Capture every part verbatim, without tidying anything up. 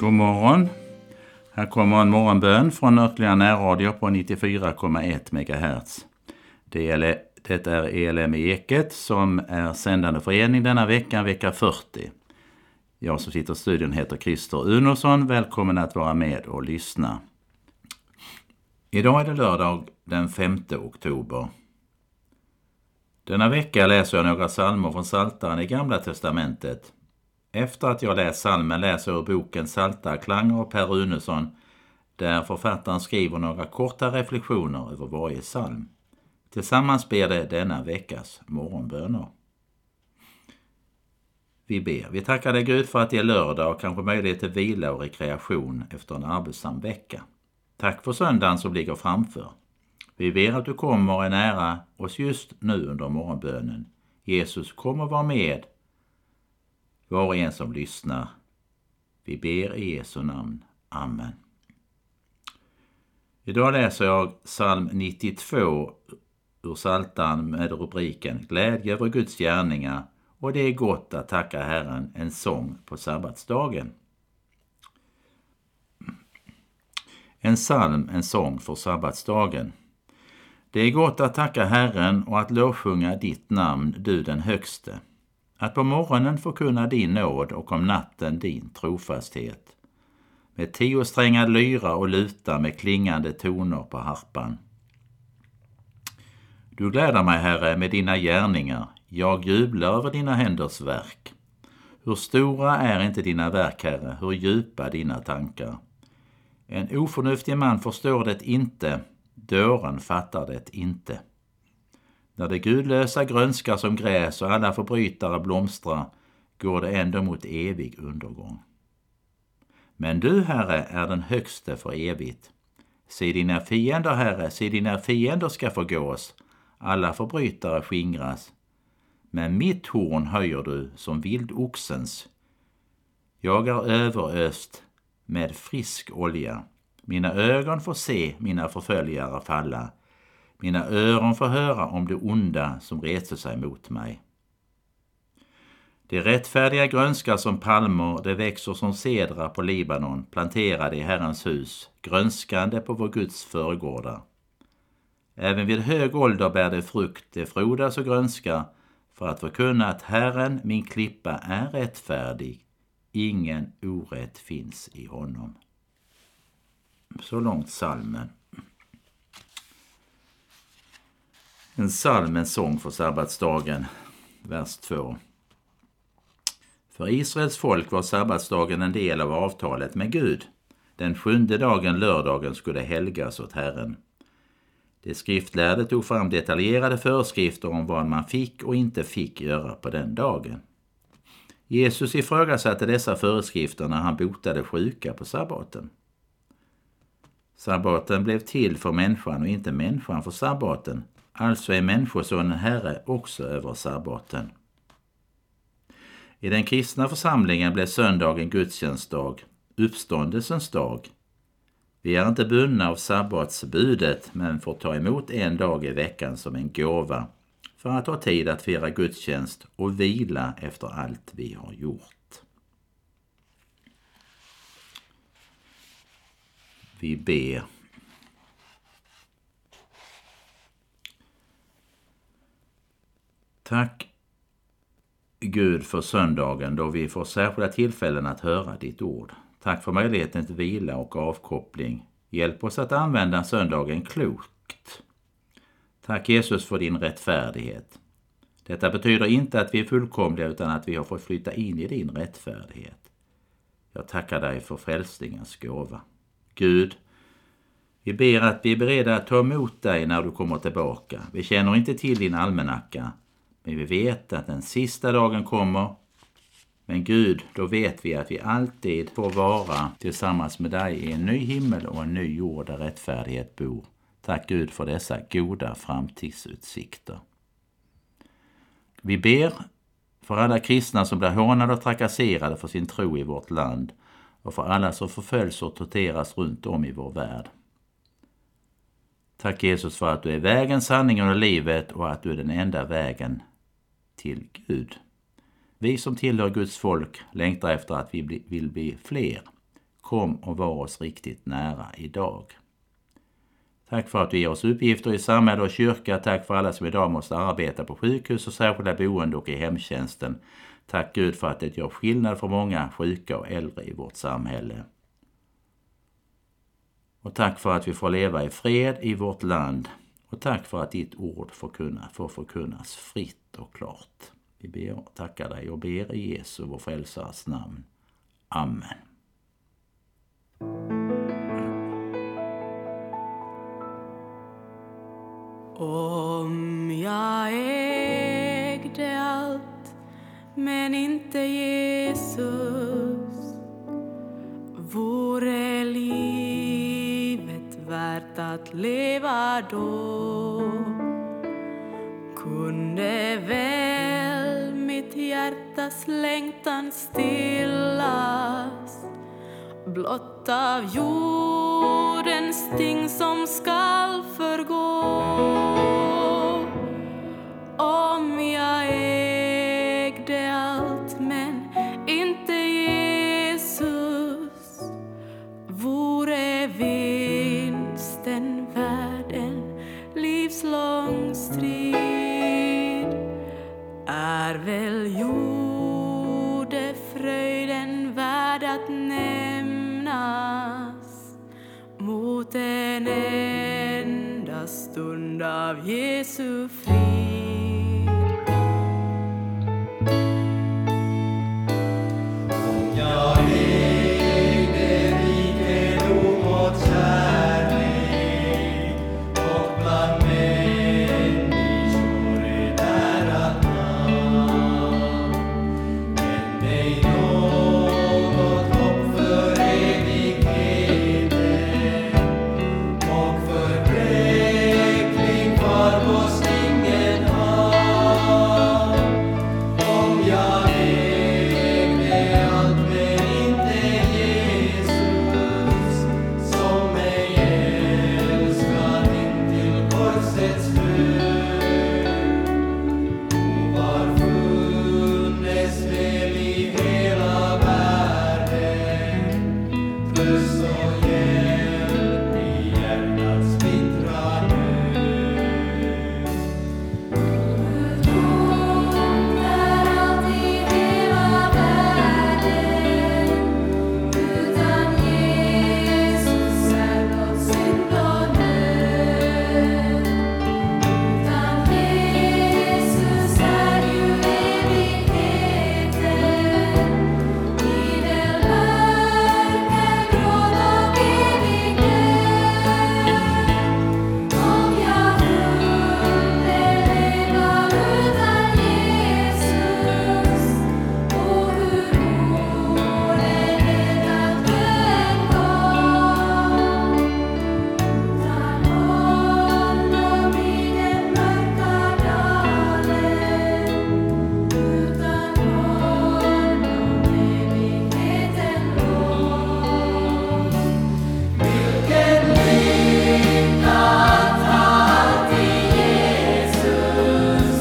God morgon. Här kommer en morgonbön från Örtliga närradio på nittiofyra komma ett megahertz. Det är, det är E L M Eket som är sändande förening denna vecka, vecka fyrtio. Jag som sitter i studion heter Christer Unosson. Välkommen att vara med och lyssna. Idag är det lördag den femte oktober. Denna vecka läser jag några psalmer från Psaltaren i Gamla testamentet. Efter att jag läst psalmen läser jag boken Psaltarklanger av Per Runesson, där författaren skriver några korta reflektioner över varje psalm. Tillsammans ber det denna veckas morgonböner. Vi ber. Vi tackar dig Gud för att det är lördag och kanske möjlighet till vila och rekreation efter en arbetsam vecka. Tack för söndagen som ligger framför. Vi ber att du kommer och är nära oss just nu under morgonbönen. Jesus, kom och var med var och en som lyssnar. Vi ber i Jesu namn. Amen. Idag läser jag psalm nittiotvå ur Psaltaren med rubriken Glädje över Guds gärningar, och det är gott att tacka Herren, en sång på sabbatsdagen. En psalm, en sång för sabbatsdagen. Det är gott att tacka Herren och att lovsjunga ditt namn, du den högste. Att på morgonen förkunna din nåd och om natten din trofasthet. Med tiosträngad lyra och luta med klingande toner på harpan. Du gläder mig, Herre, med dina gärningar. Jag jublar över dina händers verk. Hur stora är inte dina verk, Herre, hur djupa dina tankar. En oförnuftig man förstår det inte, dåren fattar det inte. När det gudlösa grönskar som gräs och alla förbrytare blomstrar, går det ändå mot evig undergång. Men du, Herre, är den högste för evigt. Se dina fiender, Herre, se dina fiender ska förgås, alla förbrytare skingras. Men mitt horn höjer du som vild oxens. Jag är överöst med frisk olja. Mina ögon får se mina förföljare falla. Mina öron får höra om det onda som reser sig mot mig. Det rättfärdiga grönskar som palmer, det växer som cedrar på Libanon, planterade i Herrens hus, grönskande på vår Guds förgårdar. Även vid hög ålder bär det frukt, det frodas och grönskar, för att förkunna att Herren, min klippa, är rättfärdig. Ingen orätt finns i honom. Så långt psalmen. En psalm, en sång för sabbatsdagen, vers två. För Israels folk var sabbatsdagen en del av avtalet med Gud. Den sjunde dagen, lördagen, skulle helgas åt Herren. Det skriftlärde tog fram detaljerade föreskrifter om vad man fick och inte fick göra på den dagen. Jesus ifrågasatte dessa föreskrifter när han botade sjuka på sabbaten. Sabbaten blev till för människan och inte människan för sabbaten. Alltså är människosonen Herre också över sabbaten. I den kristna församlingen blev söndagen gudstjänstdag, uppståndelsens dag. Vi är inte bundna av sabbatsbudet, men får ta emot en dag i veckan som en gåva för att ha tid att fira gudstjänst och vila efter allt vi har gjort. Vi ber. Tack Gud för söndagen då vi får särskilda tillfällen att höra ditt ord. Tack för möjligheten till vila och avkoppling. Hjälp oss att använda söndagen klokt. Tack Jesus för din rättfärdighet. Detta betyder inte att vi är fullkomliga utan att vi har fått flytta in i din rättfärdighet. Jag tackar dig för frälsningens gåva. Gud, vi ber att vi är beredda att ta emot dig när du kommer tillbaka. Vi känner inte till din almanacka, men vi vet att den sista dagen kommer. Men Gud, då vet vi att vi alltid får vara tillsammans med dig i en ny himmel och en ny jord där rättfärdighet bor. Tack Gud för dessa goda framtidsutsikter. Vi ber för alla kristna som blir hånade och trakasserade för sin tro i vårt land och för alla som förföljs och torteras runt om i vår värld. Tack Jesus för att du är vägen, sanningen och livet och att du är den enda vägen till Gud. Vi som tillhör Guds folk längtar efter att vi vill bli fler. kom och var oss riktigt nära idag. Tack för att du ger oss uppgifter i samhälle och kyrka. Tack för alla som idag måste arbeta på sjukhus och särskilda boende och i hemtjänsten. Tack Gud för att det gör skillnad för många sjuka och äldre i vårt samhälle. Och tack för att vi får leva i fred i vårt land. Och tack för att ditt ord får, kunna, får förkunnas fritt och klart. Vi ber och tackar dig och ber i Jesu, vår frälsares namn. Amen. Om jag ägde allt men inte Jesus, vore livet värt att leva då? Kunde väl mitt hjärtas längtan stillas blott av jordens ting som skall förgå? Om jag ägde allt men inte Jesus, vore vinsten värd en livslång strid. Är väl jordefröjden värd att nämnas mot en enda stund av Jesu frid? Om jag ägde rikedom och kärlek och bland människor ett ärat namn, men ej något hopp för evigheten och förpräkling var hos ingen har. Om jag ägde allt men inte Jesus, som mig älskad intill korsets död, var funnes väl i hela världen tröst och hjälp i hjärtats bittra nöd. Tomt är allt i hela världen, utan Jesus är blott synd och nöd. Utan Jesus är ju evigheten, idel mörker, gråt och evig död. Om jag kunde leva utan Jesus, och hur vore det att dö en gång? Utan honom i den mörka dalen, utan honom evigheten lång. Vilken lycka att ha allt i Jesus,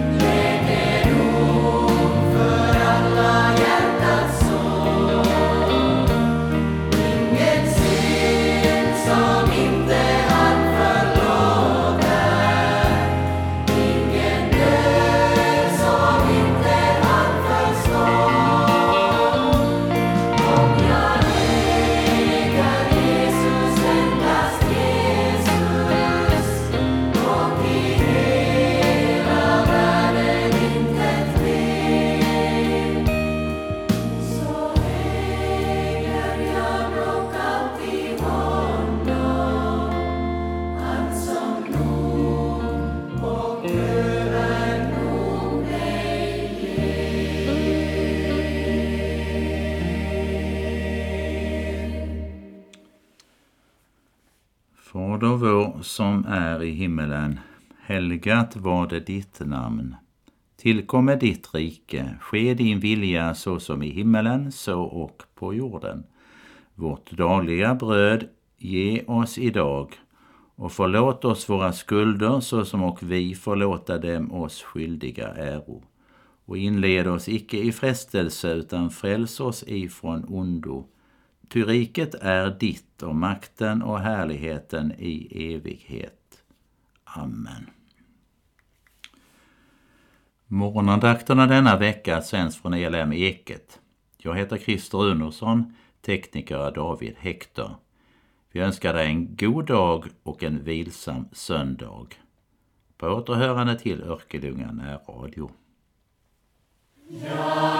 läkedom för alla hjärtats sorg. Ingen synd som inte han förlåter, ingen död som inte han förstår. Om jag äger Jesus, endast Jesus, och i hela världen intet mer, så äger jag dock alltid honom, han som nog och över nog mig ger. Fader vår som är i himmelen, helgat var det ditt namn. Tillkommer ditt rike, ske din vilja så som i himmelen, så och på jorden. Vårt dagliga bröd ge oss idag, och förlåt oss våra skulder så som och vi förlåta dem oss skyldiga äro. Och inled oss icke i frestelse, utan fräls oss ifrån ondo. Ty riket är ditt och makten och härligheten i evighet. Amen. Morgonandakterna denna vecka sänds från E L M Eket. Jag heter Christer Unosson, tekniker David Hector. Vi önskar dig en god dag och en vilsam söndag. På återhörande till Örkelljunga närradio. Ja.